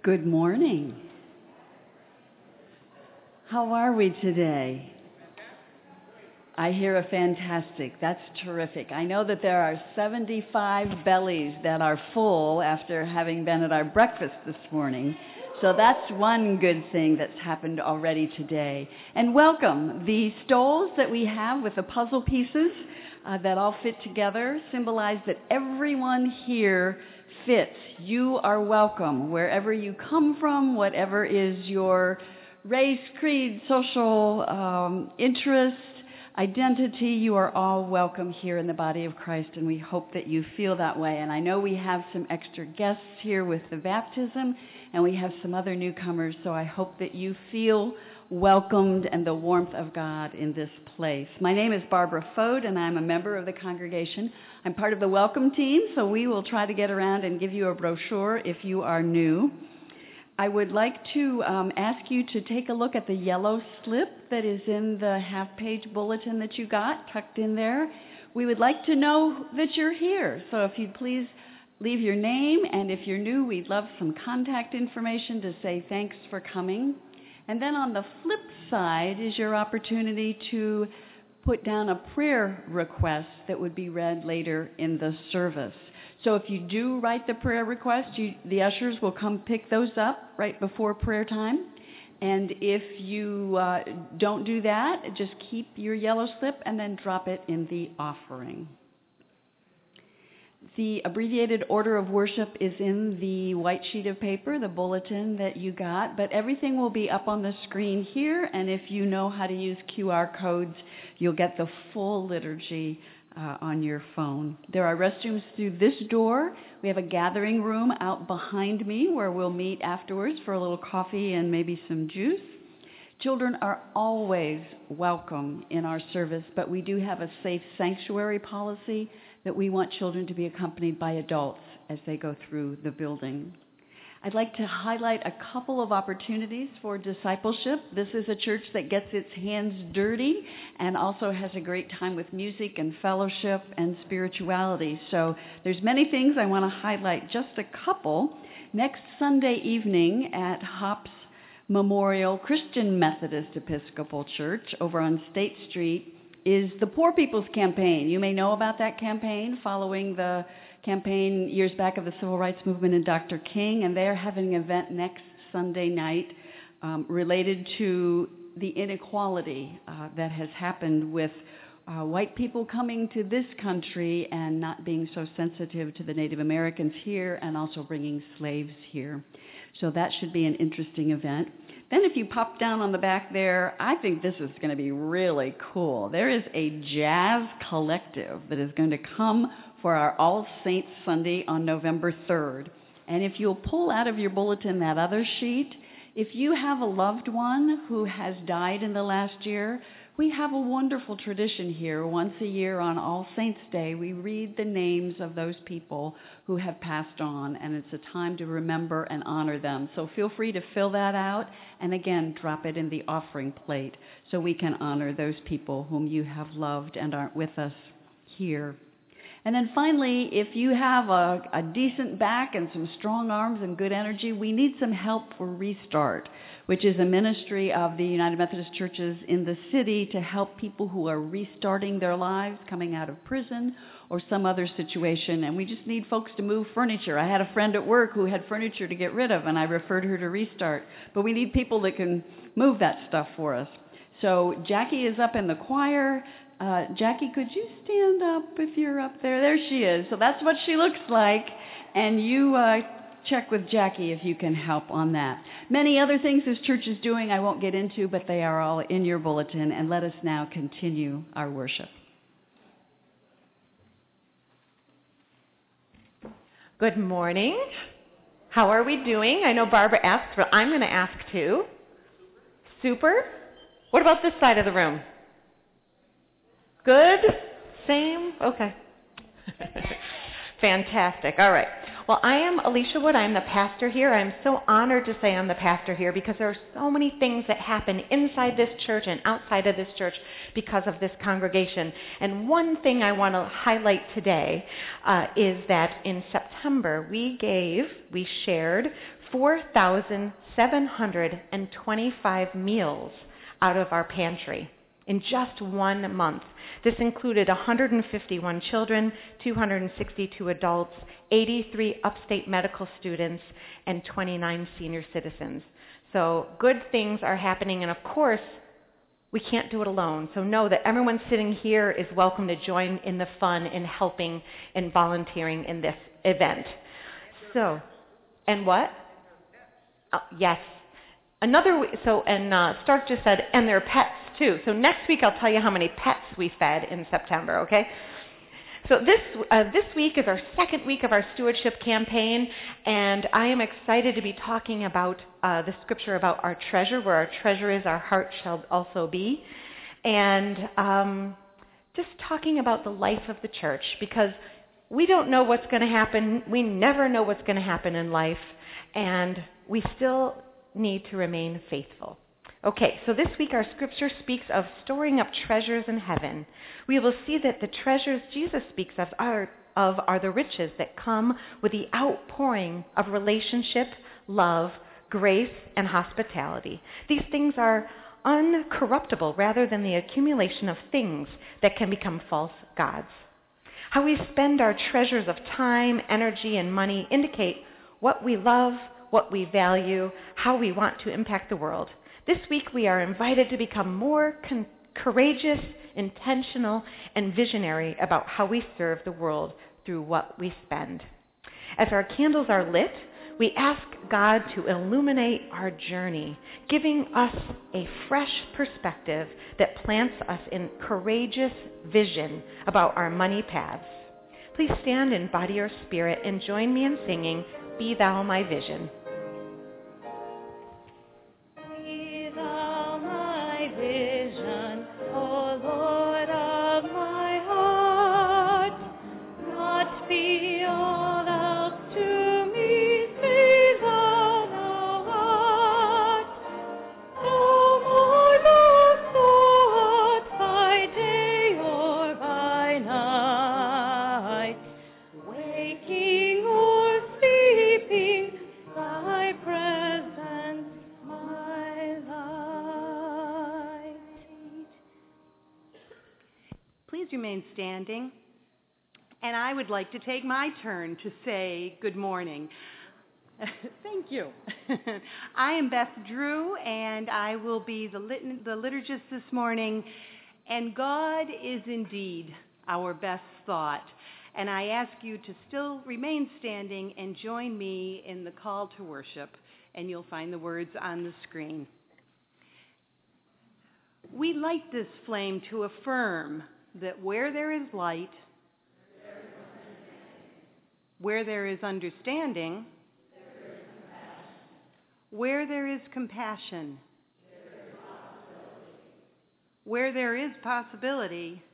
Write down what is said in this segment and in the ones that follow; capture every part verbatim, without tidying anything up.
Good morning. How are we today? I hear a fantastic. That's terrific. I know that there are seventy-five bellies that are full after having been at our breakfast this morning. So that's one good thing that's happened already today. And welcome. The stoles that we have with the puzzle pieces uh, that all fit together symbolize that everyone here fits. You are welcome wherever you come from, whatever is your race, creed, social um, interest, identity. You are all welcome here in the body of Christ, and we hope that you feel that way. And I know we have some extra guests here with the baptism, and we have some other newcomers, so I hope that you feel welcomed and the warmth of God in this place. My name is Barbara Fode, and I'm a member of the congregation. I'm part of the welcome team, so we will try to get around and give you a brochure if you are new. I would like to um, ask you to take a look at the yellow slip that is in the half-page bulletin that you got, tucked in there. We would like to know that you're here, so if you'd please leave your name, and if you're new, we'd love some contact information to say thanks for coming. And then on the flip side is your opportunity to put down a prayer request that would be read later in the service. So if you do write the prayer request, you, the ushers will come pick those up right before prayer time. And if you uh, don't do that, just keep your yellow slip and then drop it in the offering. The abbreviated order of worship is in the white sheet of paper, the bulletin that you got, but everything will be up on the screen here, and if you know how to use Q R codes, you'll get the full liturgy uh, on your phone. There are restrooms through this door. We have a gathering room out behind me where we'll meet afterwards for a little coffee and maybe some juice. Children are always welcome in our service, but we do have a safe sanctuary policy that we want children to be accompanied by adults as they go through the building. I'd like to highlight a couple of opportunities for discipleship. This is a church that gets its hands dirty and also has a great time with music and fellowship and spirituality. So there's many things. I want to highlight just a couple. Next Sunday evening at Hops Memorial Christian Methodist Episcopal Church over on State Street is the Poor People's Campaign. You may know about that campaign following the campaign years back of the Civil Rights Movement and Doctor King, and they're having an event next Sunday night um, related to the inequality uh, that has happened with uh, white people coming to this country and not being so sensitive to the Native Americans here and also bringing slaves here. So that should be an interesting event. Then if you pop down on the back there, I think this is going to be really cool. There is a jazz collective that is going to come for our All Saints Sunday on November third. And if you'll pull out of your bulletin that other sheet, if you have a loved one who has died in the last year, we have a wonderful tradition here. Once a year on All Saints Day, we read the names of those people who have passed on, and it's a time to remember and honor them. So feel free to fill that out, and again, drop it in the offering plate so we can honor those people whom you have loved and aren't with us here. And then finally, if you have a, a decent back and some strong arms and good energy, we need some help for Restart, which is a ministry of the United Methodist Churches in the city to help people who are restarting their lives, coming out of prison or some other situation. And we just need folks to move furniture. I had a friend at work who had furniture to get rid of, and I referred her to Restart. But we need people that can move that stuff for us. So Jackie is up in the choir. Uh, Jackie, could you stand up if you're up there? There she is. So that's what she looks like. And you uh, check with Jackie if you can help on that. Many other things this church is doing I won't get into, but they are all in your bulletin. And let us now continue our worship. Good morning. How are we doing? I know Barbara asked, but I'm going to ask too. Super. What about this side of the room? Good? Same? Okay. Fantastic. All right. Well, I am Alicia Wood. I'm the pastor here. I'm so honored to say I'm the pastor here because there are so many things that happen inside this church and outside of this church because of this congregation. And one thing I want to highlight today uh, is that in September we gave, we shared four thousand seven hundred twenty-five meals out of our pantry in just one month. This included one hundred fifty-one children, two hundred sixty-two adults, eighty-three upstate medical students, and twenty-nine senior citizens. So good things are happening, and of course, we can't do it alone. So know that everyone sitting here is welcome to join in the fun in helping and volunteering in this event. So, and what? Oh, yes. Another, so, and uh, Stark just said, and their pets too. So next week I'll tell you how many pets we fed in September, okay? So this uh, this week is our second week of our stewardship campaign, and I am excited to be talking about uh, the scripture about our treasure, where our treasure is, our heart shall also be, and um, just talking about the life of the church, because we don't know what's going to happen. We never know what's going to happen in life, and we still need to remain faithful. Okay, so this week our scripture speaks of storing up treasures in heaven. We will see that the treasures Jesus speaks of are, of are the riches that come with the outpouring of relationship, love, grace, and hospitality. These things are uncorruptible rather than the accumulation of things that can become false gods. How we spend our treasures of time, energy, and money indicate what we love, what we value, how we want to impact the world. This week we are invited to become more con- courageous, intentional, and visionary about how we serve the world through what we spend. As our candles are lit, we ask God to illuminate our journey, giving us a fresh perspective that plants us in courageous vision about our money paths. Please stand in body or spirit and join me in singing, Be Thou My Vision. Remain standing, and I would like to take my turn to say good morning. Thank you. I am Beth Drew, and I will be the, lit- the liturgist this morning, and God is indeed our best thought, and I ask you to still remain standing and join me in the call to worship, and you'll find the words on the screen. We light this flame to affirm that where there is light, where there is understanding, where there is compassion, where there is possibility,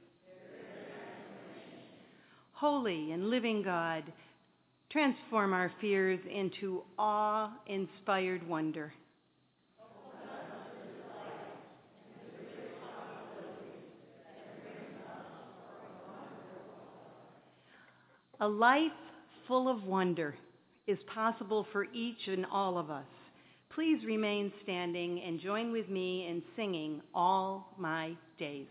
holy and living God, transform our fears into awe-inspired wonder. A life full of wonder is possible for each and all of us. Please remain standing and join with me in singing All My Days.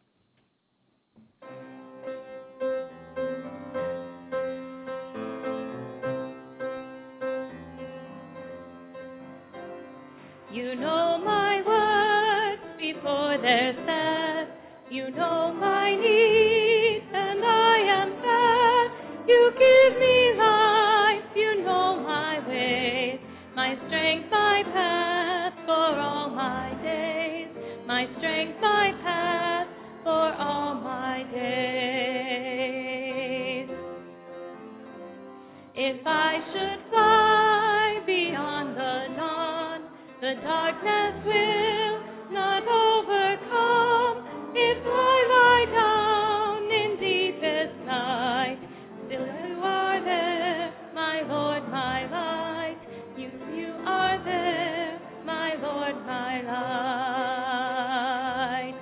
You know my words before they're said. You know my needs, and I am sad. You give me life, you know my ways, my strength, my path for all my days, my strength, my path for all my days. If I should fly beyond the dawn, the darkness will not overcome. If I lie down in deepest night, still you are there, my Lord, my light. You, you are there, my Lord, my light.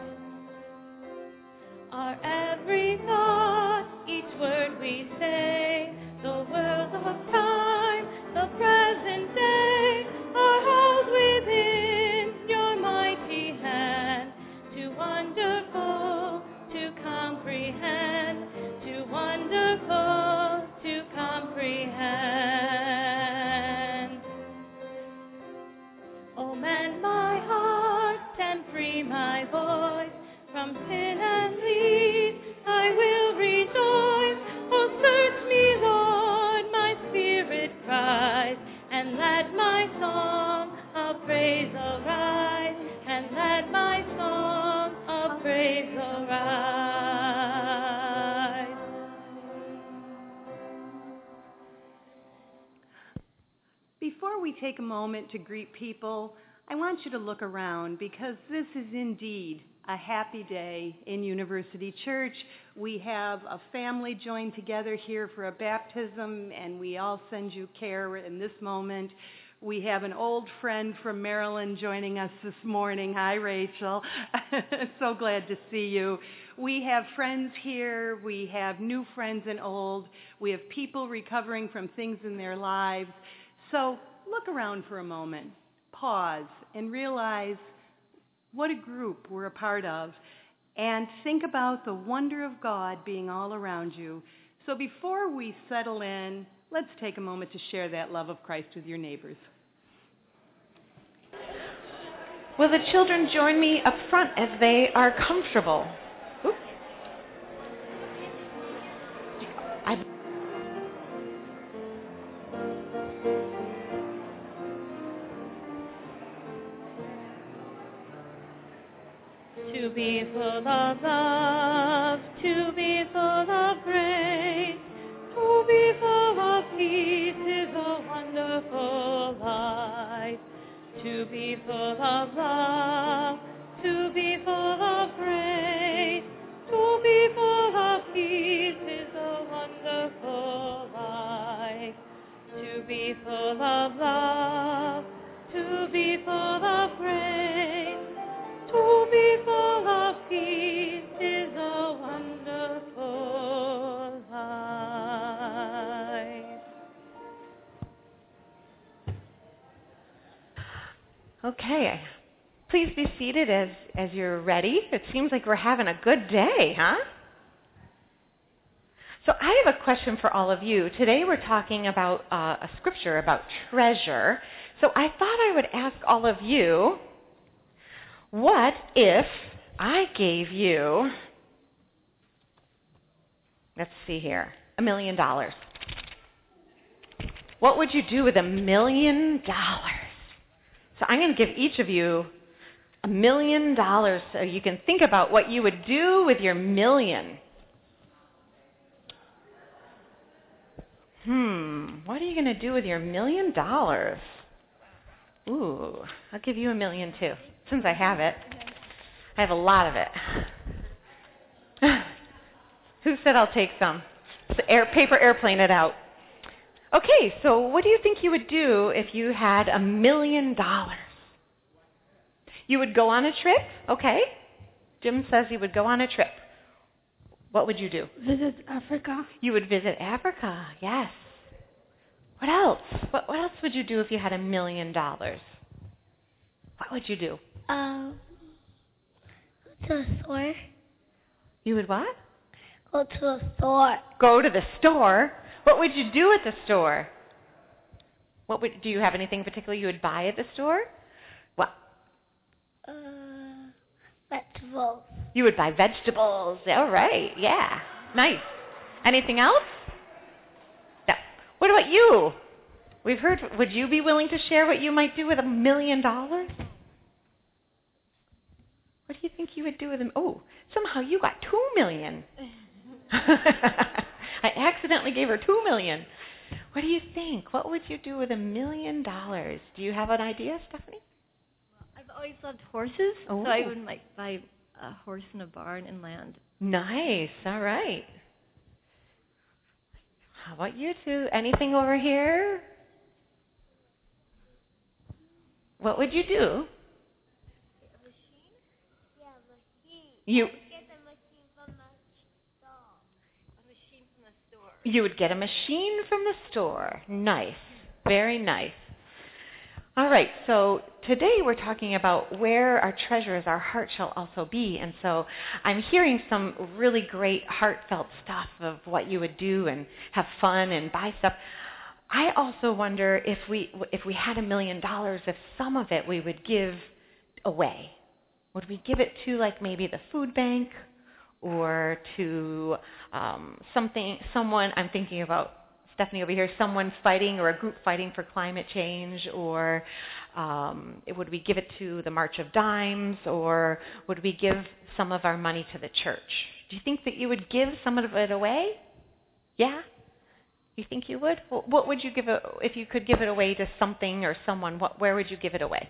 Our every thought, each word we say, the world of time, the present day, from sin and lead. I will rejoice. Oh, search me, Lord, my spirit cries, and let my song of praise arise, and let my song of praise arise. Before we take a moment to greet people, I want you to look around, because this is indeed a happy day in University Church. We have a family joined together here for a baptism, and we all send you care in this moment. We have an old friend from Maryland joining us this morning. Hi, Rachel. So glad to see you. We have friends here. We have new friends and old. We have people recovering from things in their lives. So look around for a moment. Pause and realize what a group we're a part of, and think about the wonder of God being all around you. So before we settle in, let's take a moment to share that love of Christ with your neighbors. Will the children join me up front as they are comfortable? Oops. I To be full of love, to be full of grace, to be full of peace is a wonderful life. To be full of love, to be full of grace, to be full of peace is a wonderful life. To be full of love, to be full of grace, to be full of peace is a wonderful life. Okay. Please be seated as, as you're ready. It seems like we're having a good day, huh? So I have a question for all of you. Today we're talking about uh, a scripture about treasure. So I thought I would ask all of you, what if I gave you, let's see here, a million dollars? What would you do with a million dollars? So I'm going to give each of you a million dollars so you can think about what you would do with your million. Hmm, what are you going to do with your million dollars? Ooh, I'll give you a million too, since I have it. I have a lot of it. Who said I'll take some? So air, paper airplane it out. Okay, so what do you think you would do if you had a million dollars? You would go on a trip, okay? Jim says he would go on a trip. What would you do? Visit Africa. You would visit Africa, yes. What else? What, what else would you do if you had a million dollars? What would you do? Um, go to a store. You would what? Go to a store. Go to the store? What would you do at the store? What would, do you have anything particular you would buy at the store? What? Uh, vegetables. You would buy vegetables. All right, yeah. Nice. Anything else? No. What about you? We've heard, would you be willing to share what you might do with a million dollars? What do you think you would do with them? Oh, somehow you got two million. I accidentally gave her two million. What do you think? What would you do with a million dollars? Do you have an idea, Stephanie? I've always loved horses, Oh. so I would like buy a horse in a barn and land. Nice. All right. How about you two? Anything over here? What would you do? A machine? Yeah, a machine. You Get the machine from the store. A machine from the store. you would get a machine from the store. Nice. Very nice. All right, so today we're talking about where our treasure is, our heart shall also be. And so I'm hearing some really great heartfelt stuff of what you would do and have fun and buy stuff. I also wonder if we if we had a million dollars, if some of it we would give away. Would we give it to like maybe the food bank or to um, something, someone, I'm thinking about Stephanie over here, someone fighting or a group fighting for climate change, or um, would we give it to the March of Dimes, or would we give some of our money to the church? Do you think that you would give some of it away? Yeah? You think you would? Well, what would you give it, if you could give it away to something or someone, what, where would you give it away?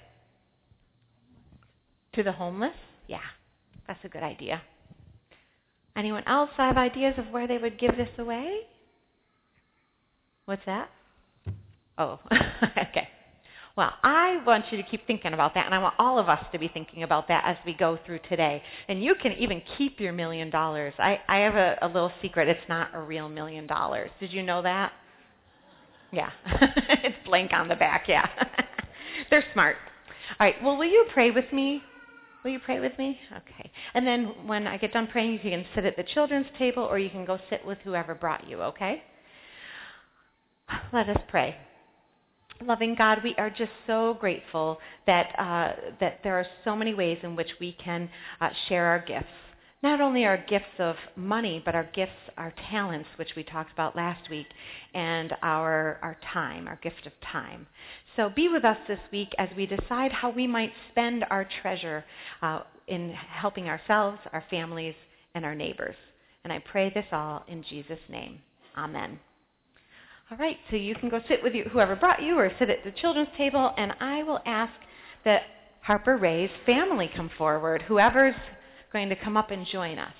To the homeless? Yeah, that's a good idea. Anyone else have ideas of where they would give this away? What's that? Oh, okay. Well, I want you to keep thinking about that, and I want all of us to be thinking about that as we go through today. And you can even keep your million dollars. I, I have a, a little secret. It's not a real million dollars. Did you know that? Yeah. It's blank on the back, yeah. They're smart. All right, well, will you pray with me? Will you pray with me? Okay. And then when I get done praying, you can sit at the children's table, or you can go sit with whoever brought you, okay? Let us pray. Loving God, we are just so grateful that uh, that there are so many ways in which we can uh, share our gifts. Not only our gifts of money, but our gifts, our talents, which we talked about last week, and our our time, our gift of time. So be with us this week as we decide how we might spend our treasure uh, in helping ourselves, our families, and our neighbors. And I pray this all in Jesus' name. Amen. All right, so you can go sit with you, whoever brought you, or sit at the children's table, and I will ask that Harper Ray's family come forward, whoever's going to come up and join us.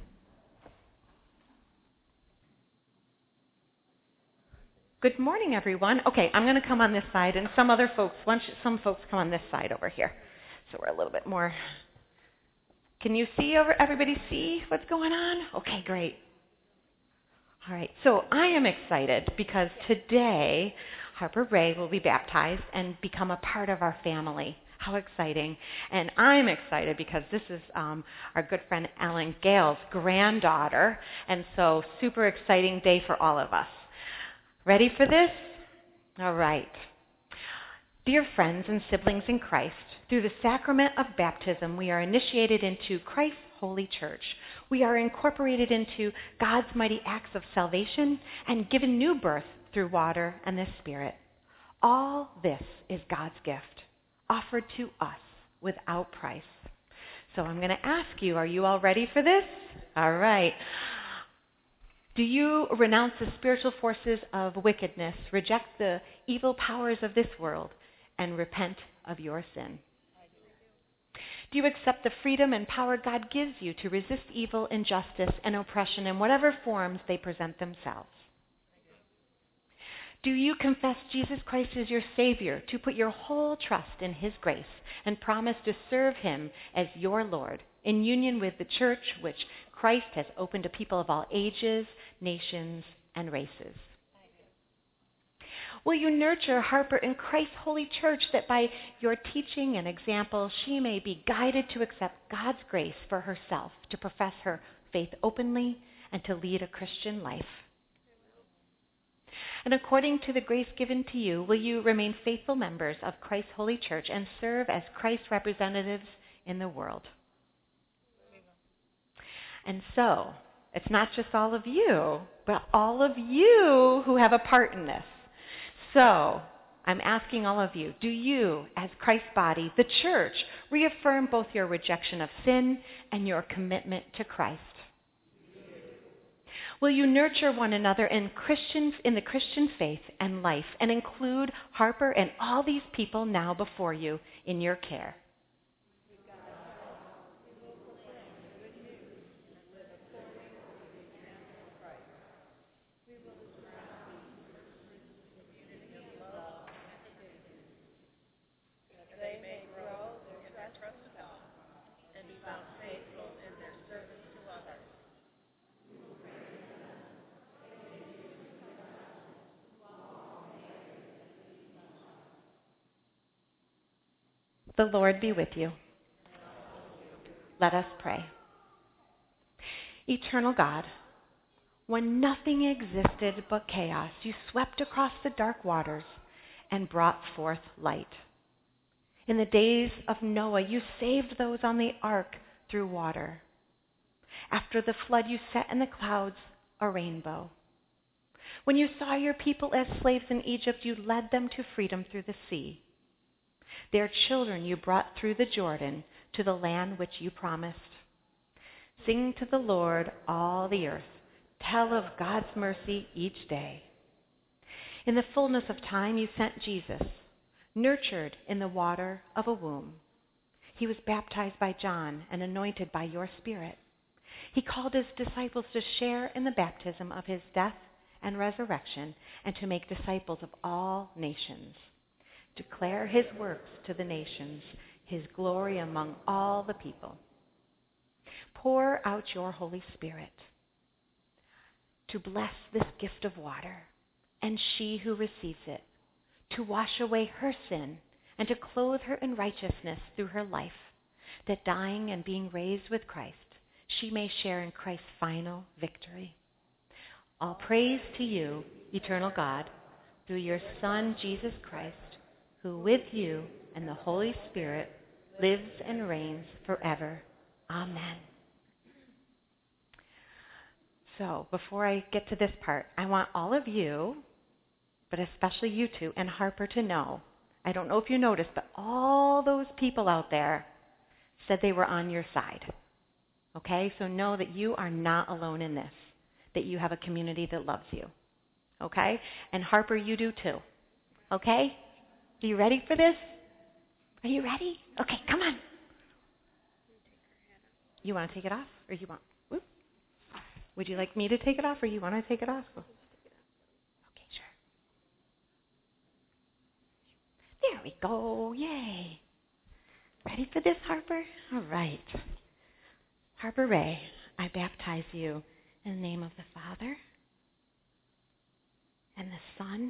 Good morning, everyone. Okay, I'm going to come on this side, and some other folks, once some folks come on this side over here, so we're a little bit more. Can you see over? Everybody see what's going on? Okay, great. All right, so I am excited because today Harper Ray will be baptized and become a part of our family. How exciting. And I'm excited because this is um, our good friend Ellen Gale's granddaughter, and so super exciting day for all of us. Ready for this? All right. Dear friends and siblings in Christ, through the sacrament of baptism, we are initiated into Christ's holy church. We are incorporated into God's mighty acts of salvation and given new birth through water and the Spirit. All this is God's gift, offered to us without price. So I'm going to ask you, are you all ready for this? All right. Do you renounce the spiritual forces of wickedness, reject the evil powers of this world, and repent of your sin? Do you accept the freedom and power God gives you to resist evil, injustice, and oppression in whatever forms they present themselves? Do you confess Jesus Christ as your Savior, to put your whole trust in His grace, and promise to serve Him as your Lord, in union with the church which Christ has opened to people of all ages, nations, and races? Will you nurture Harper in Christ's holy church, that by your teaching and example she may be guided to accept God's grace for herself, to profess her faith openly, and to lead a Christian life? And according to the grace given to you, will you remain faithful members of Christ's holy church and serve as Christ's representatives in the world? And so, it's not just all of you, but all of you who have a part in this. So, I'm asking all of you, do you, as Christ's body, the church, reaffirm both your rejection of sin and your commitment to Christ? Will you nurture one another in Christians in the Christian faith and life, and include Harper and all these people now before you in your care? The Lord be with you. Let us pray. Eternal God, when nothing existed but chaos, you swept across the dark waters and brought forth light. In the days of Noah, you saved those on the ark through water. After the flood, you set in the clouds a rainbow. When you saw your people as slaves in Egypt, you led them to freedom through the sea. Their children you brought through the Jordan to the land which you promised. Sing to the Lord, all the earth. Tell of God's mercy each day. In the fullness of time, you sent Jesus, nurtured in the water of a womb. He was baptized by John and anointed by your Spirit. He called his disciples to share in the baptism of his death and resurrection and to make disciples of all nations. Declare his works to the nations, his glory among all the people. Pour out your Holy Spirit to bless this gift of water and she who receives it, to wash away her sin and to clothe her in righteousness through her life, that dying and being raised with Christ, she may share in Christ's final victory. All praise to you, eternal God, through your Son, Jesus Christ, who with you and the Holy Spirit lives and reigns forever. Amen. So, before I get to this part, I want all of you, but especially you two and Harper, to know, I don't know if you noticed, but all those people out there said they were on your side. Okay? So know that you are not alone in this, that you have a community that loves you. Okay? And Harper, you do too. Okay? Are you ready for this? Are you ready? Okay, come on. You want to take it off? Or you want... Whoop. Would you like me to take it off, or you want to take it off? Okay, sure. There we go. Yay. Ready for this, Harper? All right. Harper Ray, I baptize you in the name of the Father and the Son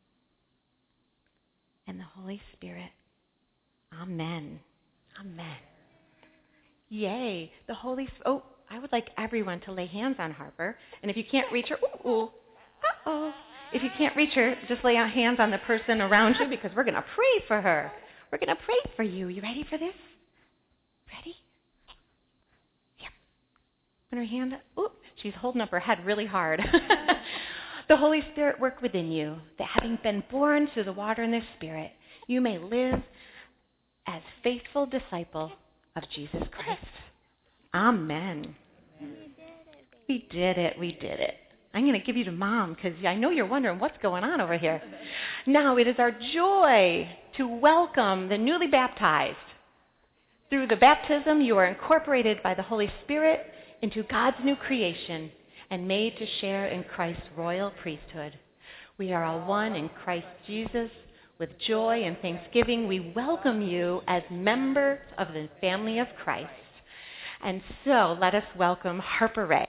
and the Holy Spirit. Amen. Amen. Yay. The Holy Spirit. Oh, I would like everyone to lay hands on Harper. And if you can't reach her, ooh, ooh, uh-oh. If you can't reach her, just lay hands on the person around you because we're going to pray for her. We're going to pray for you. You ready for this? Ready? Yep. Put her hand up. Ooh, she's holding up her head really hard. The Holy Spirit work within you, that having been born through the water and the Spirit, you may live as faithful disciple of Jesus Christ. Amen. We did it. We did it. I'm going to give you to Mom because I know you're wondering what's going on over here. Now it is our joy to welcome the newly baptized. Through the baptism, you are incorporated by the Holy Spirit into God's new creation and made to share in Christ's royal priesthood. We are all one in Christ Jesus. With joy and thanksgiving, we welcome you as members of the family of Christ. And so let us welcome Harper Ray.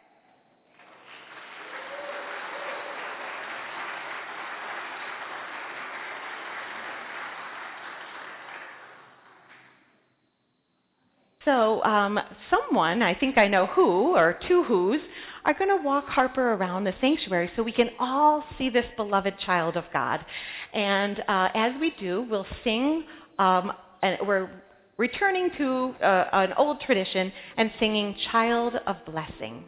So um, someone, I think I know who, or two who's, are going to walk Harper around the sanctuary so we can all see this beloved child of God. And uh, as we do, we'll sing, um, and we're returning to uh, an old tradition and singing Child of Blessing.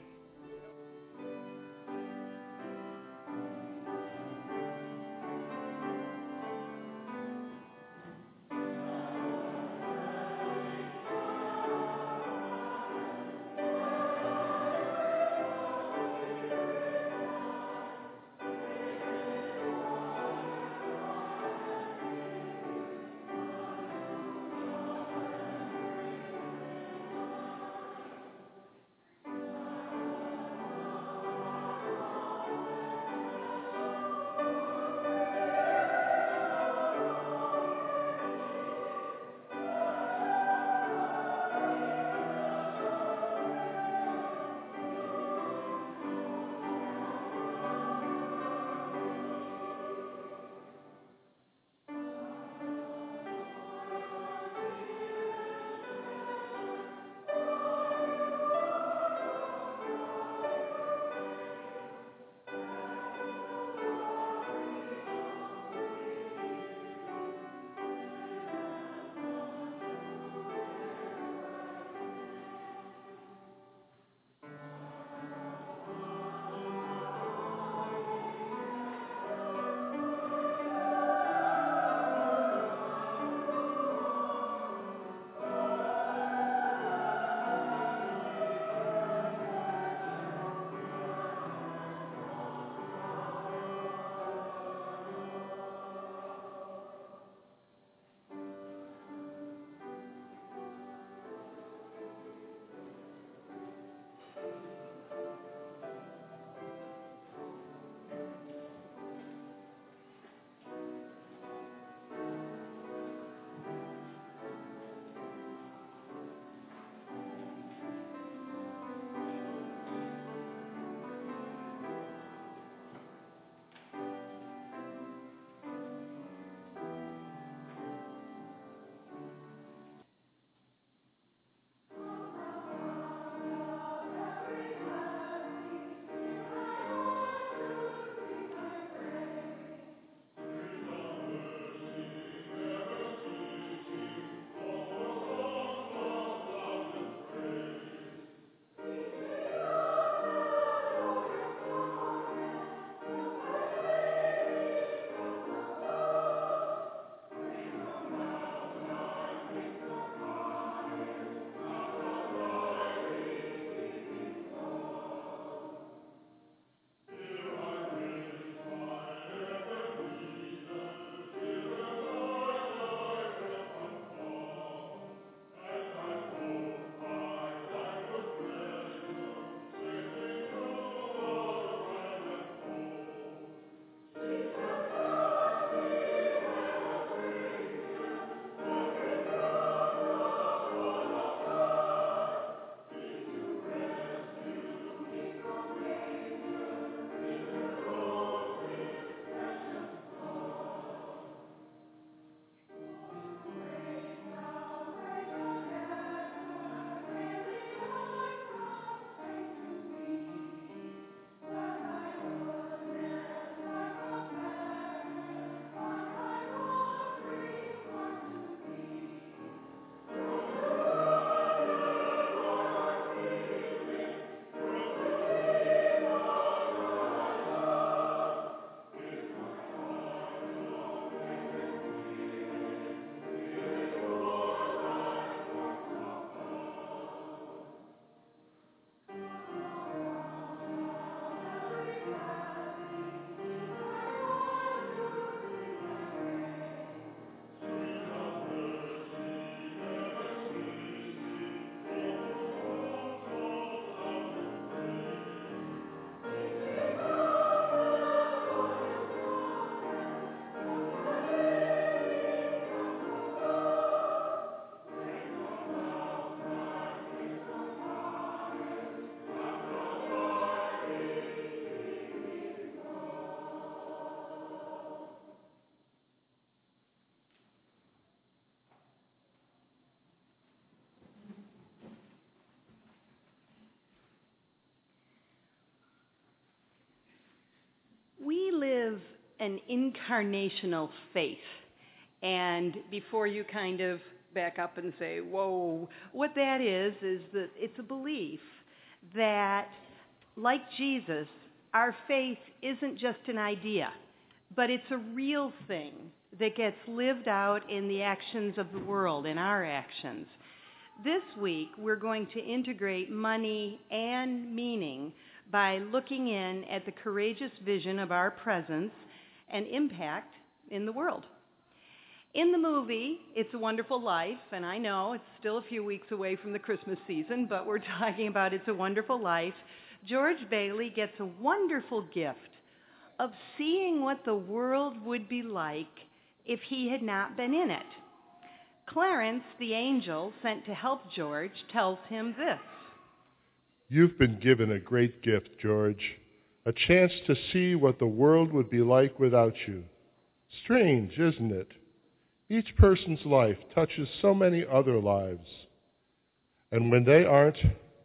an incarnational faith. And before you kind of back up and say, whoa, what that is, is that it's a belief that, like Jesus, our faith isn't just an idea, but it's a real thing that gets lived out in the actions of the world, in our actions. This week, we're going to integrate money and meaning by looking in at the courageous vision of our presence and impact in the world. In the movie, It's a Wonderful Life, and I know it's still a few weeks away from the Christmas season, but we're talking about It's a Wonderful Life, George Bailey gets a wonderful gift of seeing what the world would be like if he had not been in it. Clarence, the angel sent to help George, tells him this. You've been given a great gift, George, a chance to see what the world would be like without you. Strange, isn't it? Each person's life touches so many other lives. And when they aren't,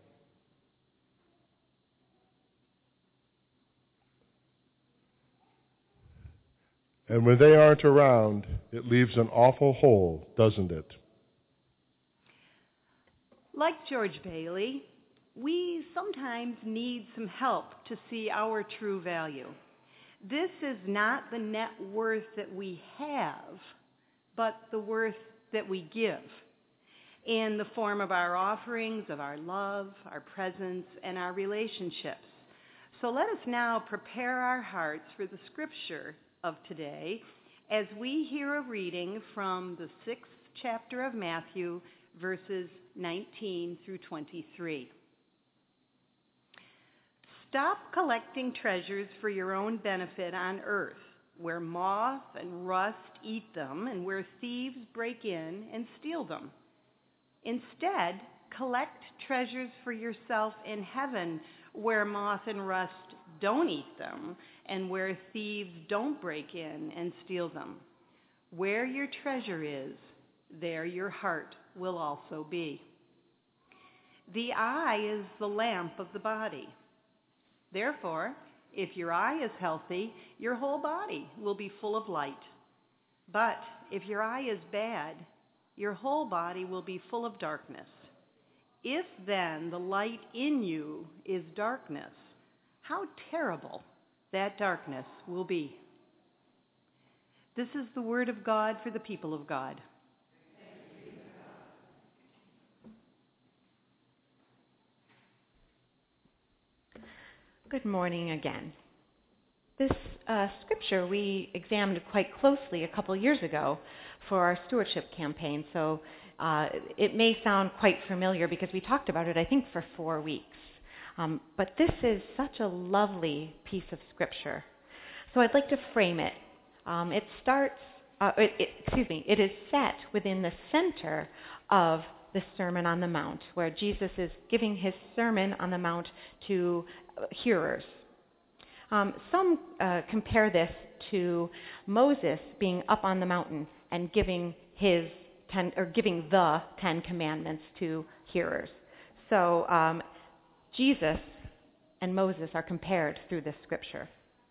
and when they aren't around, it leaves an awful hole, doesn't it? Like George Bailey, we sometimes need some help to see our true value. This is not the net worth that we have, but the worth that we give in the form of our offerings, of our love, our presence, and our relationships. So let us now prepare our hearts for the scripture of today as we hear a reading from the sixth chapter of Matthew, verses nineteen through twenty-three. Stop collecting treasures for your own benefit on earth, where moth and rust eat them and where thieves break in and steal them. Instead, collect treasures for yourself in heaven, where moth and rust don't eat them and where thieves don't break in and steal them. Where your treasure is, there your heart will also be. The eye is the lamp of the body. Therefore, if your eye is healthy, your whole body will be full of light. But if your eye is bad, your whole body will be full of darkness. If then the light in you is darkness, how terrible that darkness will be. This is the word of God for the people of God. Good morning again. This uh, scripture we examined quite closely a couple years ago for our stewardship campaign, so uh, it may sound quite familiar because we talked about it, I think, for four weeks. Um, but this is such a lovely piece of scripture. So I'd like to frame it. Um, it starts, uh, it, it, excuse me, it is set within the center of the Sermon on the Mount, where Jesus is giving his Sermon on the Mount to hearers. Um, some uh, compare this to Moses being up on the mountain and giving his ten, or giving the Ten Commandments to hearers. So um, Jesus and Moses are compared through this scripture.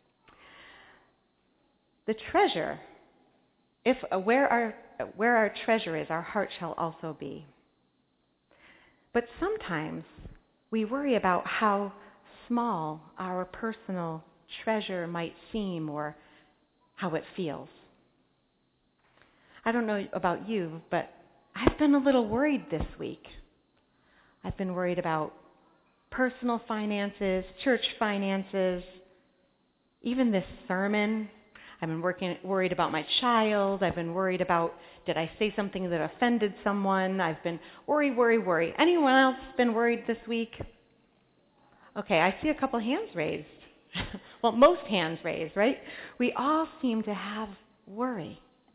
The treasure, if uh, where our where our treasure is, our heart shall also be. But sometimes we worry about how small our personal treasure might seem or how it feels. I don't know about you, but I've been a little worried this week. I've been worried about personal finances, church finances, even this sermon. I've been working, worried about my child. I've been worried about, did I say something that offended someone? I've been worry, worry, worry. Anyone else been worried this week? Okay, I see a couple hands raised. Well, most hands raised, right? We all seem to have worry.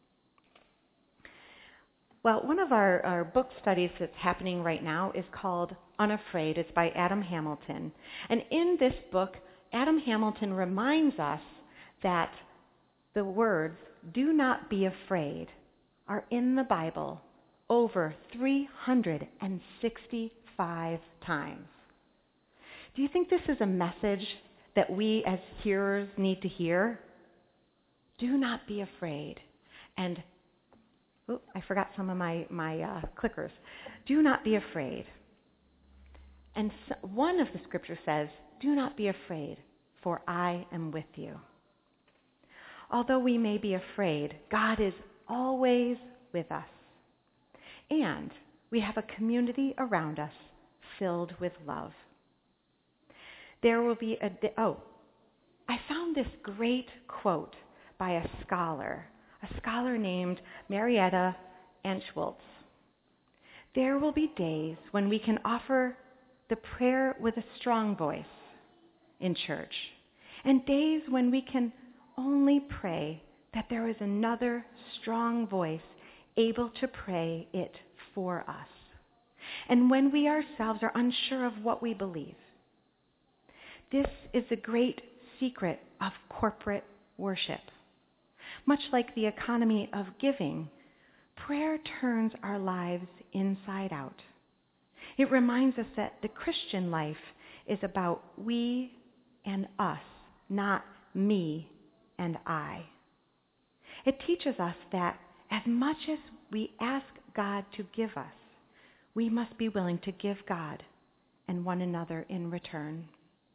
Well, one of our, our book studies that's happening right now is called Unafraid. It's by Adam Hamilton. And in this book, Adam Hamilton reminds us that the words, "do not be afraid," are in the Bible over three hundred sixty-five times. Do you think this is a message that we as hearers need to hear? Do not be afraid. And, oh, I forgot some of my, my uh, clickers. Do not be afraid. And so, one of the scriptures says, do not be afraid, for I am with you. Although we may be afraid, God is always with us. And we have a community around us filled with love. There will be a, di- oh, I found this great quote by a scholar, a scholar named Marietta Anschwoltz. There will be days when we can offer the prayer with a strong voice in church, and days when we can only pray that there is another strong voice able to pray it for us, and when we ourselves are unsure of what we believe. This is the great secret of corporate worship. Much like the economy of giving, prayer turns our lives inside out. It reminds us that the Christian life is about we and us, not me and I. It teaches us that as much as we ask God to give us, we must be willing to give God and one another in return.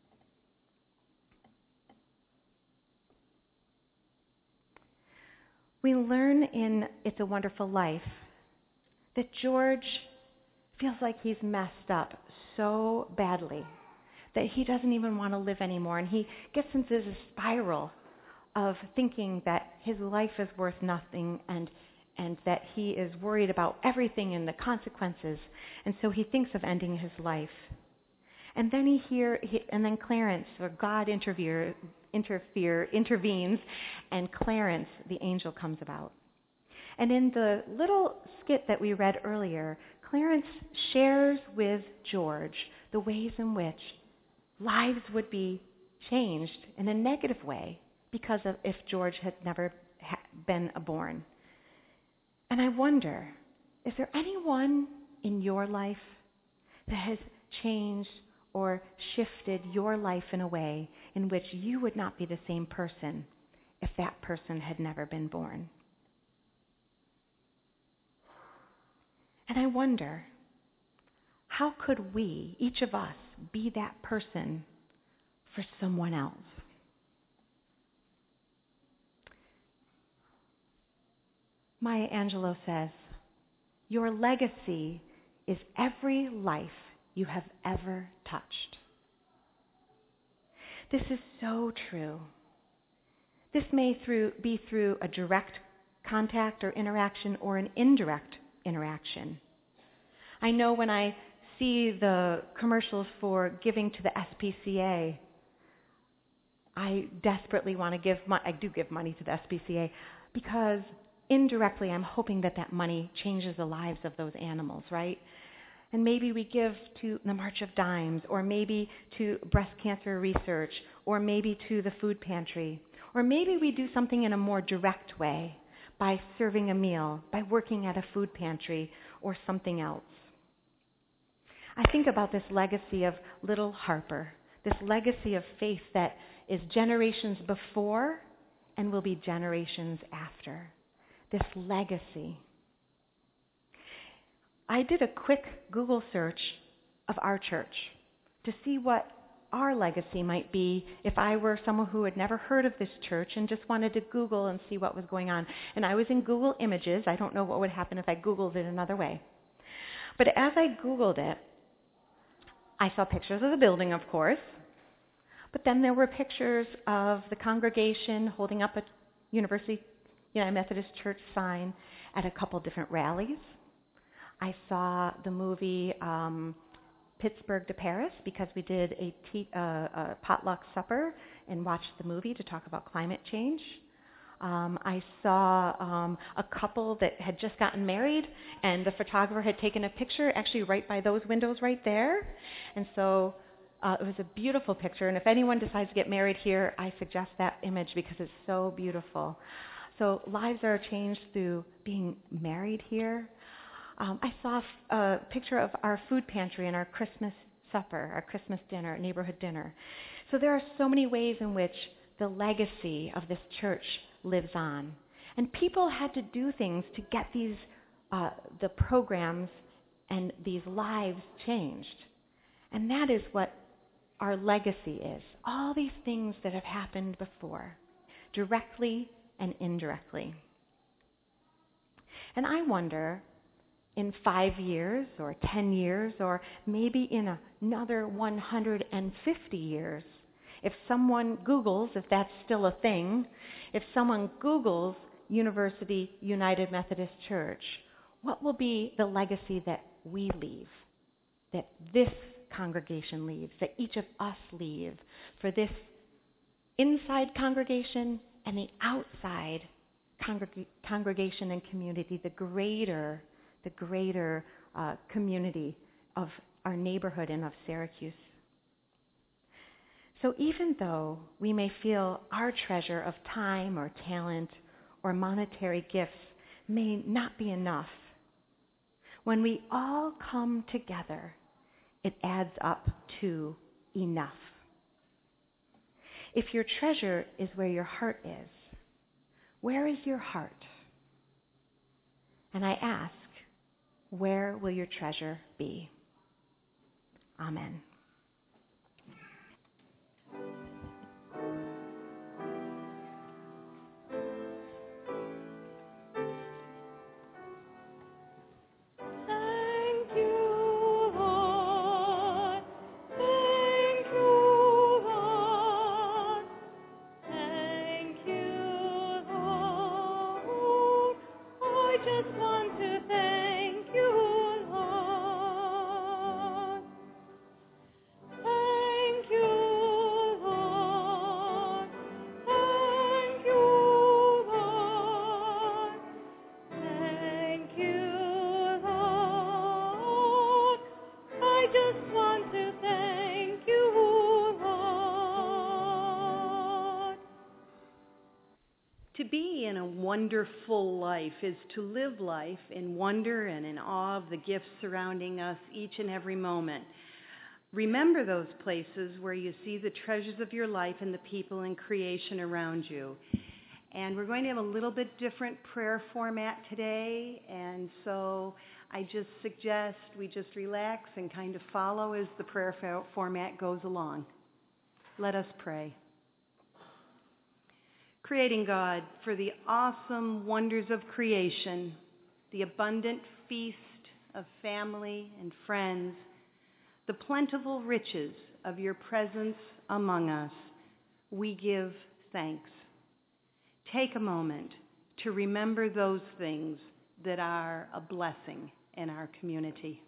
We learn in It's a Wonderful Life that George feels like he's messed up so badly that he doesn't even want to live anymore. And he gets into this spiral of thinking that his life is worth nothing and and that he is worried about everything and the consequences. And so he thinks of ending his life. And then he hear he, and then Clarence, or God interfere, interfere, intervenes, and Clarence, the angel, comes about. And in the little skit that we read earlier, Clarence shares with George the ways in which lives would be changed in a negative way because of if George had never ha- been born. And I wonder, is there anyone in your life that has changed or shifted your life in a way in which you would not be the same person if that person had never been born? And I wonder, how could we, each of us, be that person for someone else? Maya Angelou says, your legacy is every life you have ever touched. This is so true. This may through, be through a direct contact or interaction or an indirect interaction. I know when I see the commercials for giving to the S P C A, I desperately want to give money. I do give money to the S P C A because indirectly I'm hoping that that money changes the lives of those animals, right? And maybe we give to the March of Dimes, or maybe to breast cancer research, or maybe to the food pantry, or maybe we do something in a more direct way by serving a meal, by working at a food pantry, or something else. I think about this legacy of little Harper, this legacy of faith that is generations before and will be generations after. This legacy. I did a quick Google search of our church to see what our legacy might be if I were someone who had never heard of this church and just wanted to Google and see what was going on. And I was in Google Images. I don't know what would happen if I Googled it another way. But as I Googled it, I saw pictures of the building, of course, but then there were pictures of the congregation holding up a University United Methodist Church sign at a couple different rallies. I saw the movie um, Pittsburgh to Paris because we did a, te- uh, a potluck supper and watched the movie to talk about climate change. Um, I saw um, a couple that had just gotten married, and the photographer had taken a picture actually right by those windows right there. And so uh, it was a beautiful picture. And if anyone decides to get married here, I suggest that image because it's so beautiful. So lives are changed through being married here. Um, I saw a picture of our food pantry and our Christmas supper, our Christmas dinner, neighborhood dinner. So there are so many ways in which the legacy of this church lives on. And people had to do things to get these uh, the programs and these lives changed. And that is what our legacy is. All these things that have happened before, directly and indirectly. And I wonder, in five years or ten years or maybe in another one hundred fifty years, if someone Googles, if that's still a thing, if someone Googles University United Methodist Church, what will be the legacy that we leave, that this congregation leaves, that each of us leave for this inside congregation and the outside congreg- congregation and community, the greater, the greater uh, community of our neighborhood and of Syracuse. So even though we may feel our treasure of time or talent or monetary gifts may not be enough, when we all come together, it adds up to enough. If your treasure is where your heart is, where is your heart? And I ask, where will your treasure be? Amen. To be in a wonderful life is to live life in wonder and in awe of the gifts surrounding us each and every moment. Remember those places where you see the treasures of your life and the people and creation around you. And we're going to have a little bit different prayer format today, and so I just suggest we just relax and kind of follow as the prayer fa- format goes along. Let us pray. Creating God, for the awesome wonders of creation, the abundant feast of family and friends, the plentiful riches of your presence among us, we give thanks. Take a moment to remember those things that are a blessing in our community.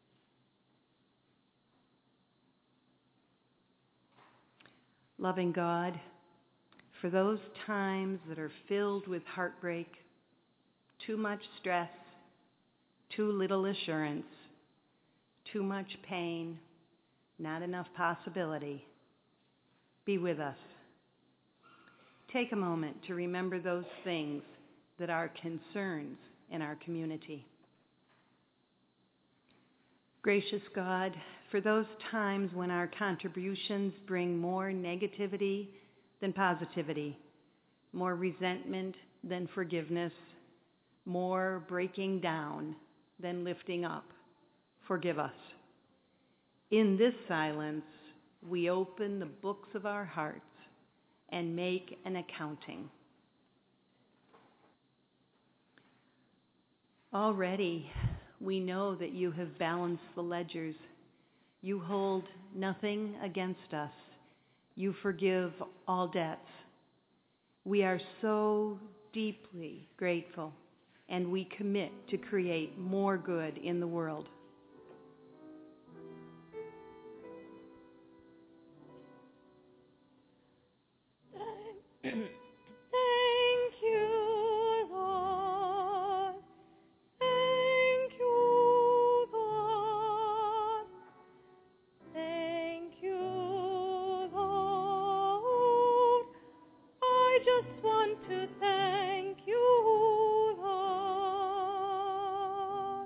Loving God, for those times that are filled with heartbreak, too much stress, too little assurance, too much pain, not enough possibility, be with us. Take a moment to remember those things that are concerns in our community. Gracious God, for those times when our contributions bring more negativity than positivity, more resentment than forgiveness, more breaking down than lifting up, forgive us. In this silence, we open the books of our hearts and make an accounting. Already, we know that you have balanced the ledgers. You hold nothing against us. You forgive all debts. We are so deeply grateful, and we commit to create more good in the world. Thank you, Lord. Thank you, Lord. Thank you, Lord. I just want to thank you, Lord.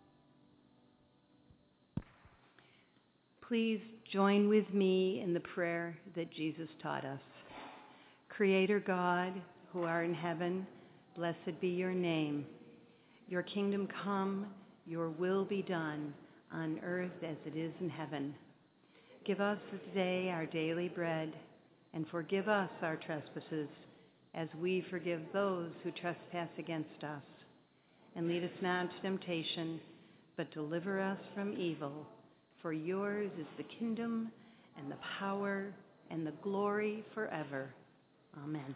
Please join with me in the prayer that Jesus taught us. Creator God, who are in heaven, blessed be your name. Your kingdom come, your will be done, on earth as it is in heaven. Give us this day our daily bread, and forgive us our trespasses, as we forgive those who trespass against us. And lead us not into temptation, but deliver us from evil. For yours is the kingdom, and the power, and the glory forever. Amen.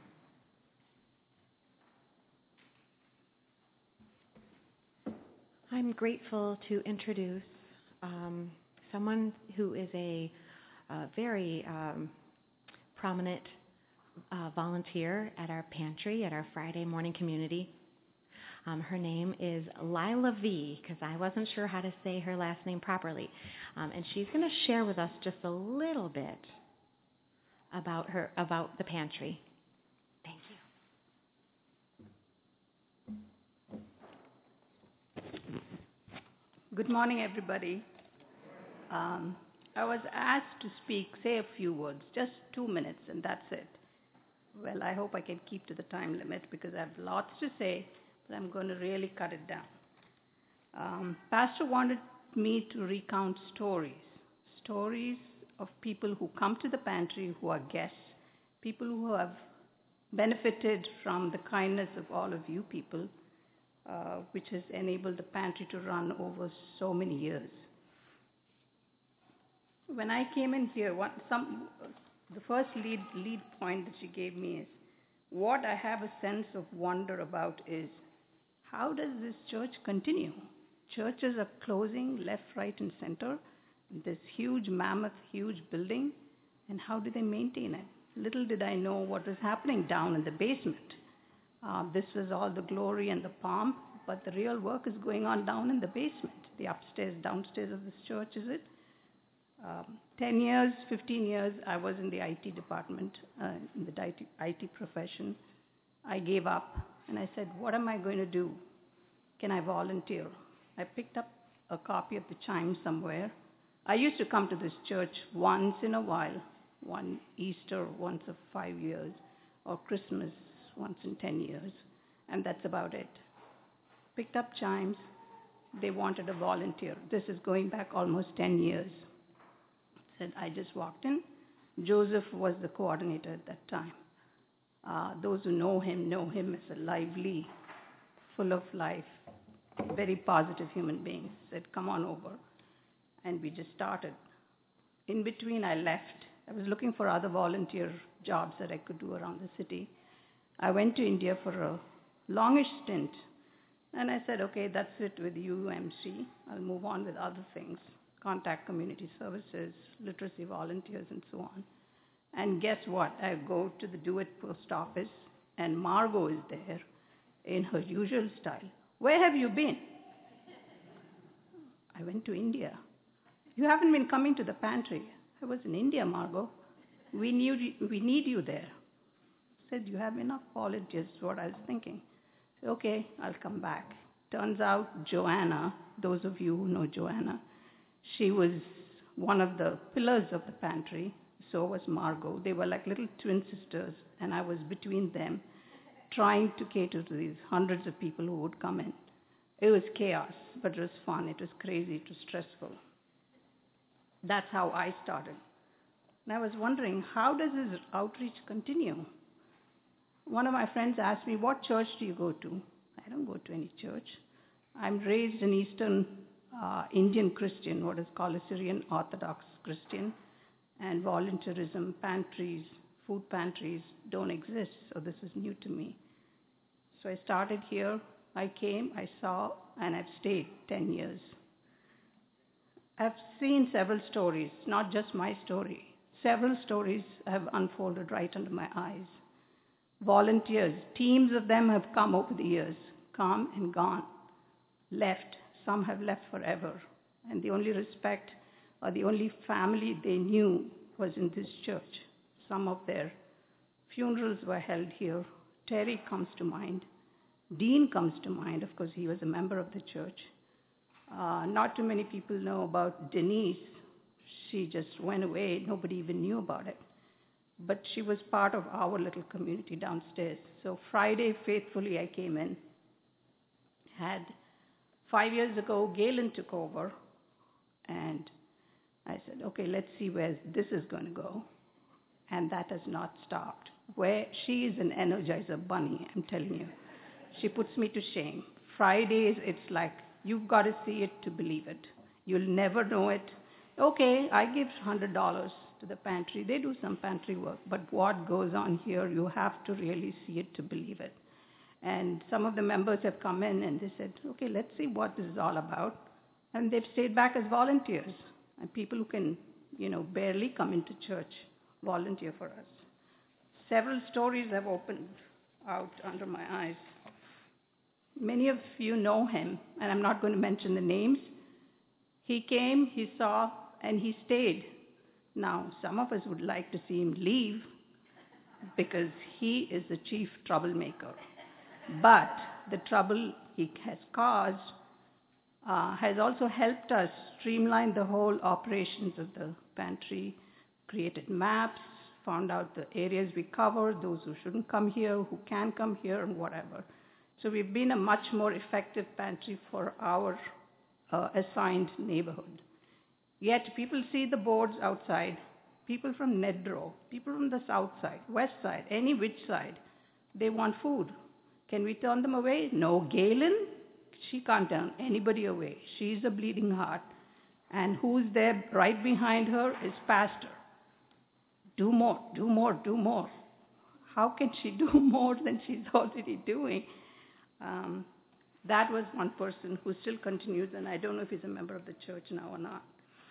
I'm grateful to introduce um, someone who is a, a very um, prominent uh, volunteer at our pantry, at our Friday morning community. Um, her name is Lila V, because I wasn't sure how to say her last name properly. Um, and she's going to share with us just a little bit about her, about the pantry. Thank you. Good morning, everybody. Um, I was asked to speak, say a few words, just two minutes, and that's it. Well, I hope I can keep to the time limit because I have lots to say, but I'm going to really cut it down. Um, Pastor wanted me to recount stories, stories of people who come to the pantry who are guests, people who have benefited from the kindness of all of you people, uh, which has enabled the pantry to run over so many years. When I came in here, what, some, the first lead, lead point that she gave me is, what I have a sense of wonder about is, how does this church continue? Churches are closing left, right, and center. This huge, mammoth, huge building, and how do they maintain it? Little did I know what was happening down in the basement. Uh, this was all the glory and the pomp, but the real work is going on down in the basement, the upstairs, downstairs of this church, is it? Um, ten years, fifteen years, I was in the I T department, uh, in the I T, I T profession. I gave up, and I said, what am I going to do? Can I volunteer? I picked up a copy of the Chimes somewhere. I used to come to this church once in a while, one Easter once in five years, or Christmas once in ten years, and that's about it. Picked up Chimes. They wanted a volunteer. This is going back almost ten years. Said, I just walked in. Joseph was the coordinator at that time. Uh, those who know him know him as a lively, full of life, very positive human being. Said, come on over. And we just started. In between, I left. I was looking for other volunteer jobs that I could do around the city. I went to India for a longish stint. And I said, okay, that's it with U M C. I'll move on with other things. Contact community services, literacy volunteers, and so on. And guess what? I go to the DeWitt post office, and Margot is there in her usual style. Where have you been? I went to India. You haven't been coming to the pantry. I was in India, Margot. We need, we need you there. I said, you have enough volunteers, is what I was thinking. I said, okay, I'll come back. Turns out Joanna, those of you who know Joanna, she was one of the pillars of the pantry. So was Margot. They were like little twin sisters, and I was between them, trying to cater to these hundreds of people who would come in. It was chaos, but it was fun. It was crazy. It was stressful. That's how I started. And I was wondering, how does this outreach continue? One of my friends asked me, what church do you go to? I don't go to any church. I'm raised an Eastern uh, Indian Christian, what is called a Syrian Orthodox Christian, and volunteerism, pantries, food pantries don't exist, so this is new to me. So I started here, I came, I saw, and I've stayed ten years. I've seen several stories, not just my story. Several stories have unfolded right under my eyes. Volunteers, teams of them have come over the years, come and gone, left. Some have left forever. And the only respect or the only family they knew was in this church. Some of their funerals were held here. Terry comes to mind. Dean comes to mind. Of course, he was a member of the church. Uh, not too many people know about Denise. She just went away. Nobody even knew about it. but she was part of our little community downstairs. So Friday, faithfully, I came in. Had five years ago, Galen took over, and I said, okay, let's see where this is going to go. And that has not stopped. Where she is an Energizer bunny, I'm telling you. She puts me to shame. Fridays, it's like, you've got to see it to believe it. You'll never know it. Okay, I give one hundred dollars to the pantry. They do some pantry work, but what goes on here, you have to really see it to believe it. And some of the members have come in and they said, okay, let's see what this is all about. And they've stayed back as volunteers. And people who can, you know, barely come into church volunteer for us. Several stories have opened out under my eyes. Many of you know him, and I'm not going to mention the names. He came, he saw, and he stayed. Now, some of us would like to see him leave because he is the chief troublemaker. But the trouble he has caused uh, has also helped us streamline the whole operations of the pantry, created maps, found out the areas we cover, those who shouldn't come here, who can come here, and whatever. So we've been a much more effective pantry for our uh, assigned neighborhood. Yet people see the boards outside, people from Nedrow, people from the south side, west side, any which side, they want food. Can we turn them away? No. Galen, she can't turn anybody away. She's a bleeding heart. And who's there right behind her is Pastor. Do more, do more, do more. How can she do more than she's already doing? Um, that was one person who still continues, and I don't know if he's a member of the church now or not.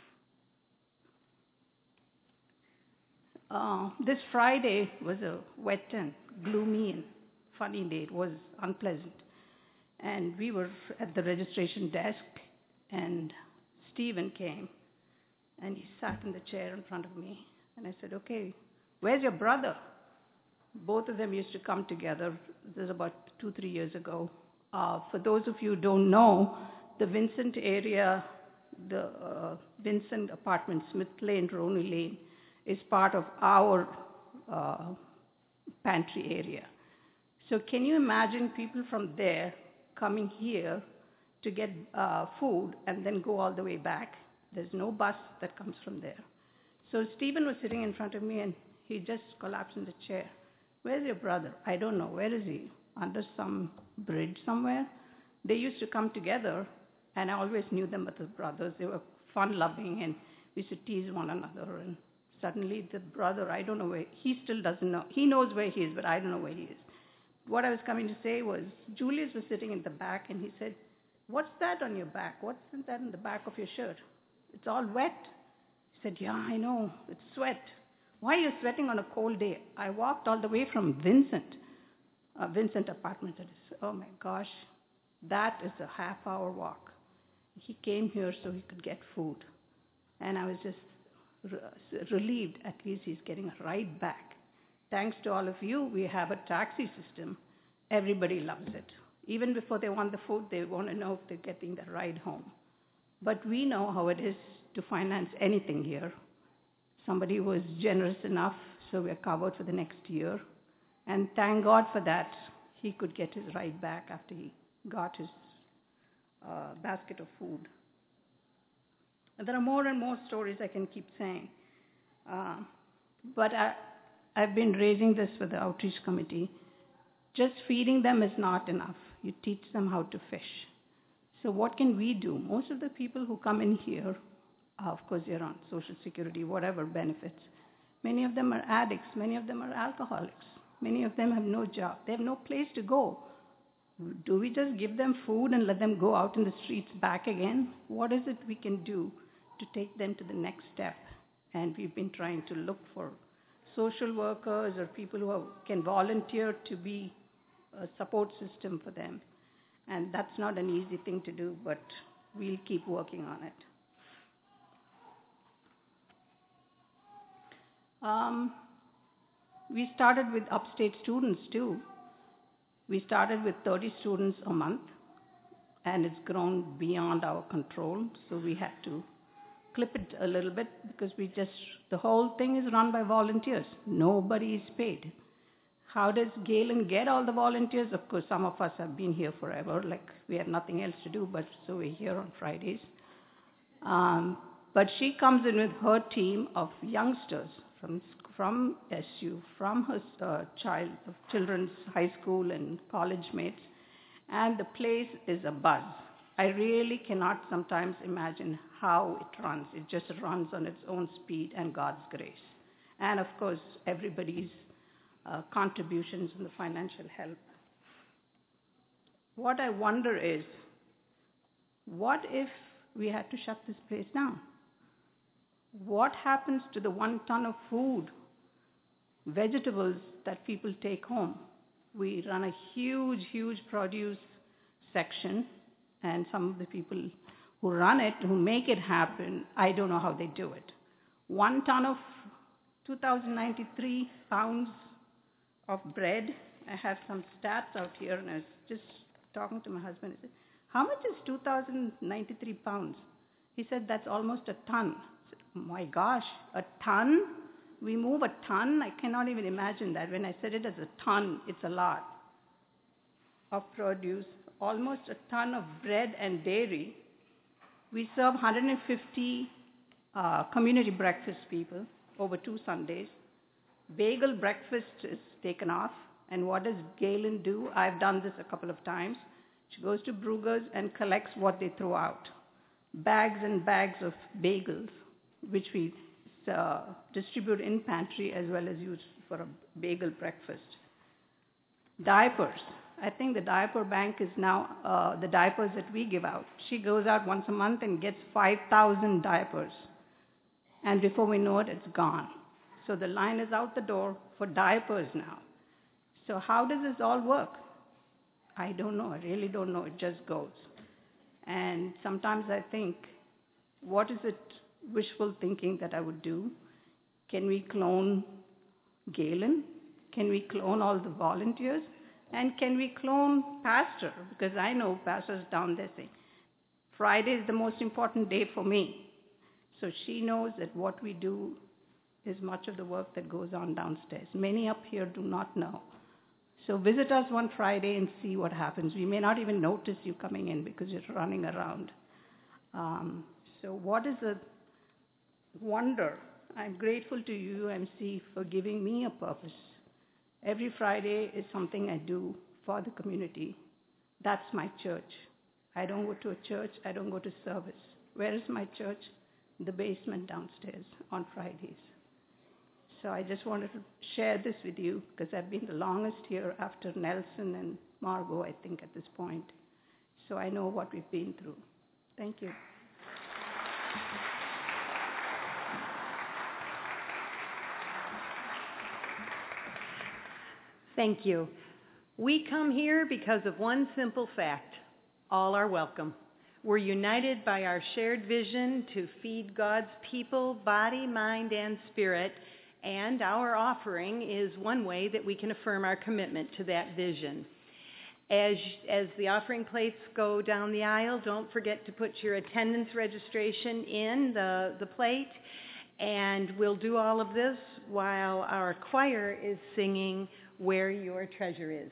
Uh, this Friday was a wet and gloomy and funny day. It was unpleasant. And we were at the registration desk, and Stephen came, and he sat in the chair in front of me. And I said, okay, where's your brother? Both of them used to come together. This is about two, three years ago. Uh, for those of you who don't know, the Vincent area, the uh, Vincent apartment, Smith Lane, Roney Lane, is part of our uh, pantry area. So can you imagine people from there coming here to get uh, food and then go all the way back? There's no bus that comes from there. So Stephen was sitting in front of me, and he just collapsed in the chair. Where's your brother? I don't know. Where is he? Under some bridge somewhere? They used to come together, and I always knew them as brothers. They were fun-loving, and we used to tease one another. And suddenly the brother, I don't know where, he still doesn't know. He knows where he is, but I don't know where he is. What I was coming to say was, Julius was sitting in the back, and he said, what's that on your back? What's that in the back of your shirt? It's all wet. He said, yeah, I know. It's sweat. Why are you sweating on a cold day? I walked all the way from Vincent, uh, Vincent Apartments. I said, oh my gosh, that is a half-hour walk. He came here so he could get food. And I was just re- relieved. At least he's getting a ride back. Thanks to all of you, we have a taxi system. Everybody loves it. Even before they want the food, they want to know if they're getting the ride home. But we know how it is to finance anything here. Somebody was generous enough, so we're covered for the next year. And thank God for that. He could get his ride back after he got his uh, basket of food. And there are more and more stories I can keep saying. Uh, but I, I've been raising this for the outreach committee. Just feeding them is not enough. You teach them how to fish. So what can we do? Most of the people who come in here, uh, of course, they're on Social Security, whatever benefits. Many of them are addicts. Many of them are alcoholics. Many of them have no job. They have no place to go. Do we just give them food and let them go out in the streets back again? What is it we can do to take them to the next step? And we've been trying to look for social workers or people who can volunteer to be a support system for them. And that's not an easy thing to do, but we'll keep working on it. Um, we started with upstate students too. We started with thirty students a month, and it's grown beyond our control, so we had to clip it a little bit because we just, the whole thing is run by volunteers. Nobody is paid. How does Galen get all the volunteers? Of course, some of us have been here forever, like we have nothing else to do, but so we're here on Fridays. Um, but she comes in with her team of youngsters from from S U, from her uh, child, children's high school and college mates, and the place is a buzz. I really cannot sometimes imagine how it runs. It just runs on its own speed and God's grace. And of course, everybody's uh, contributions and the financial help. What I wonder is, what if we had to shut this place down? What happens to the one ton of food, vegetables that people take home? We run a huge, huge produce section, and some of the people who run it, who make it happen, I don't know how they do it. One ton of two thousand ninety-three pounds of bread. I have some stats out here, and I was just talking to my husband. I said, how much is two thousand ninety-three pounds? He said, that's almost a ton. I said, oh my gosh, a ton? We move a ton? I cannot even imagine that. When I said it as a ton, it's a lot of produce, almost a ton of bread and dairy. We serve one hundred fifty uh, community breakfast people over two Sundays. Bagel breakfast is taken off. And what does Galen do? I've done this a couple of times. She goes to Bruegger's and collects what they throw out. Bags and bags of bagels, which we uh, distribute in pantry as well as use for a bagel breakfast. Diapers. I think the diaper bank is now uh, the diapers that we give out. She goes out once a month and gets five thousand diapers. And before we know it, it's gone. So the line is out the door for diapers now. So how does this all work? I don't know. I really don't know. It just goes. And sometimes I think, what is it wishful thinking that I would do? Can we clone Galen? Can we clone all the volunteers? And can we clone Pastor? Because I know Pastor's down there saying, Friday is the most important day for me. So she knows that what we do is much of the work that goes on downstairs. Many up here do not know. So visit us one Friday and see what happens. We may not even notice you coming in because you're running around. Um, so what is a wonder? I'm grateful to U M C for giving me a purpose. Every Friday is something I do for the community. That's my church. I don't go to a church. I don't go to service. Where is my church? The basement downstairs on Fridays. So I just wanted to share this with you because I've been the longest here after Nelson and Margot, I think, at this point. So I know what we've been through. Thank you. Thank you. We come here because of one simple fact. All are welcome. We're united by our shared vision to feed God's people, body, mind, and spirit, and our offering is one way that we can affirm our commitment to that vision. As, as the offering plates go down the aisle, don't forget to put your attendance registration in the, the plate, and we'll do all of this while our choir is singing Where Your Treasure Is.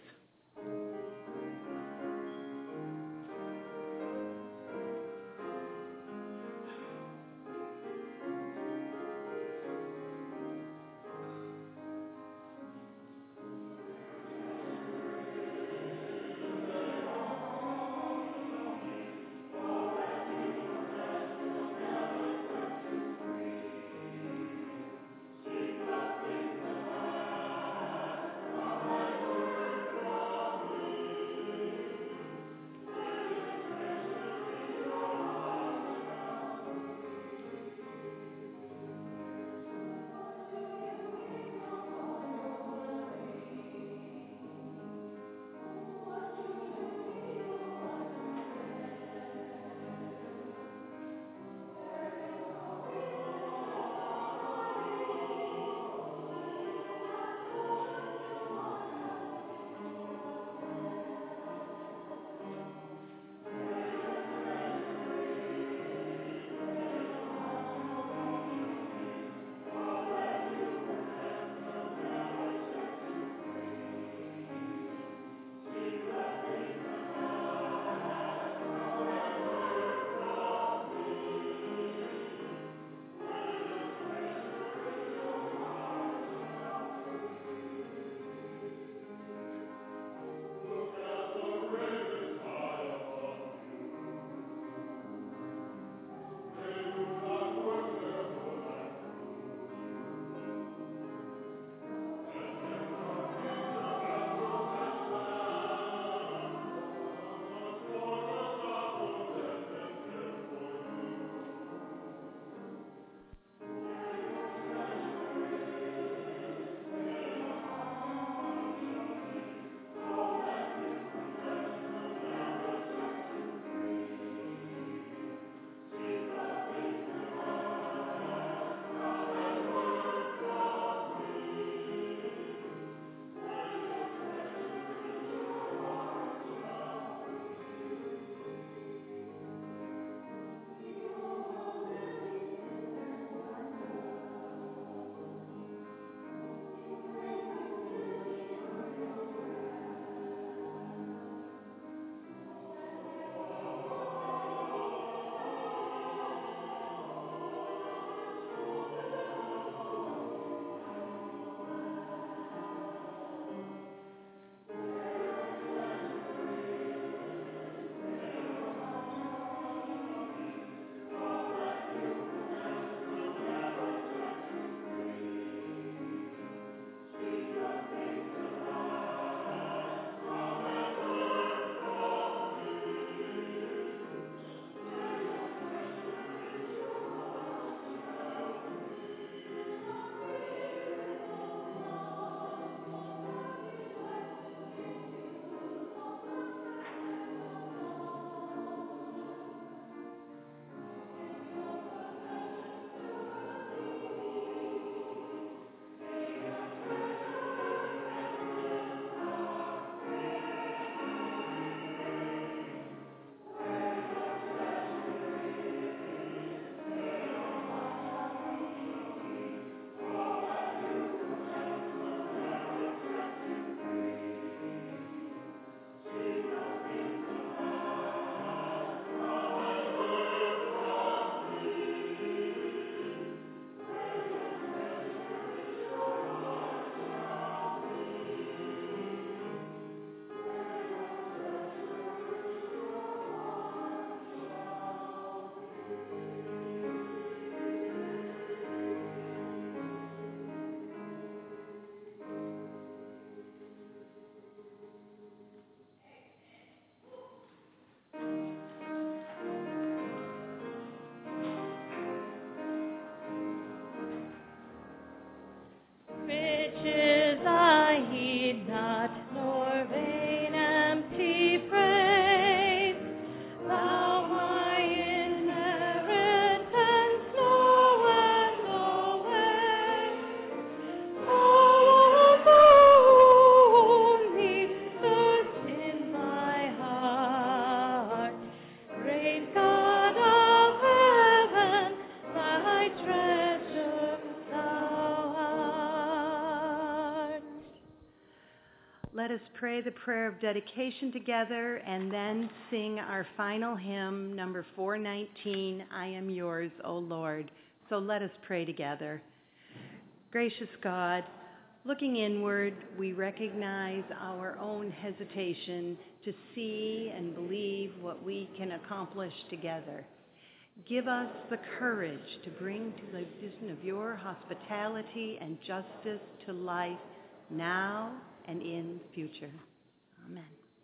let us pray the prayer of dedication together and then sing our final hymn, number four nineteen, I Am Yours, O Lord. So let us pray together. Gracious God, looking inward, we recognize our own hesitation to see and believe what we can accomplish together. Give us the courage to bring to the vision of your hospitality and justice to life now and in the future. Amen.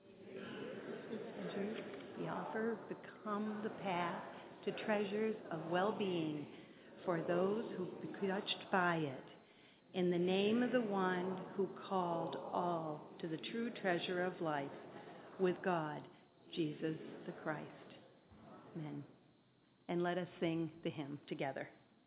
The offer become the path to treasures of well-being for those who be touched by it. In the name of the one who called all to the true treasure of life, with God, Jesus the Christ. Amen. And let us sing the hymn together.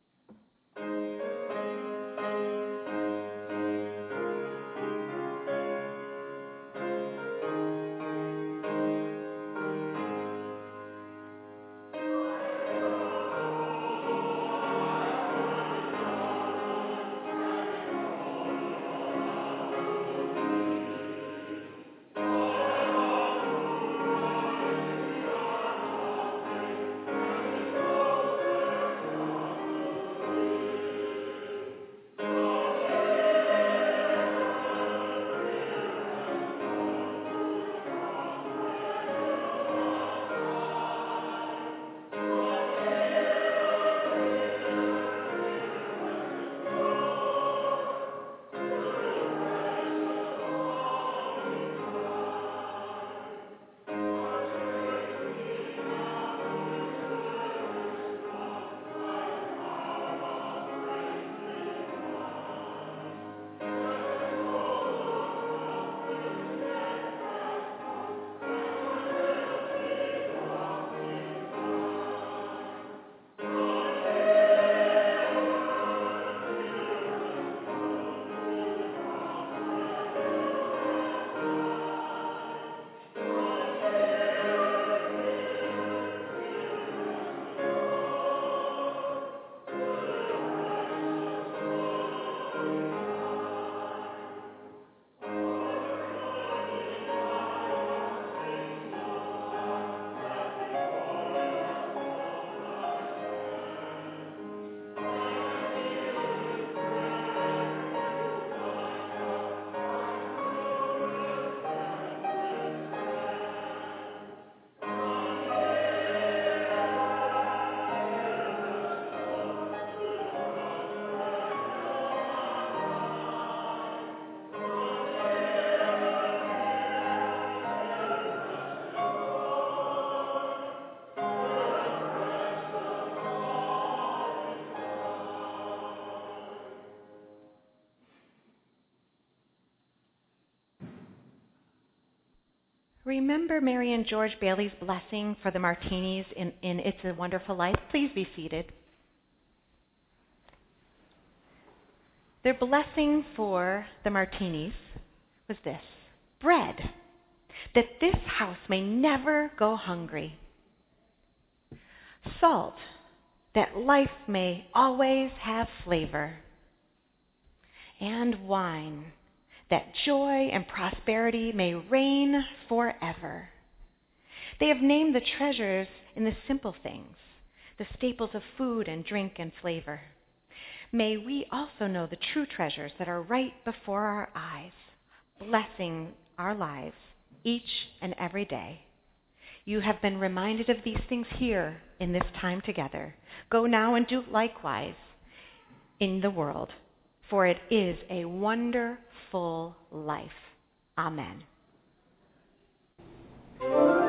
Remember Mary and George Bailey's blessing for the martinis in, in It's a Wonderful Life? Please be seated. Their blessing for the martinis was this: bread, that this house may never go hungry. Salt, that life may always have flavor. And wine, that joy and prosperity may reign forever. They have named the treasures in the simple things, the staples of food and drink and flavor. May we also know the true treasures that are right before our eyes, blessing our lives each and every day. You have been reminded of these things here in this time together. Go now and do likewise in the world, for it is a wonderful life. Amen.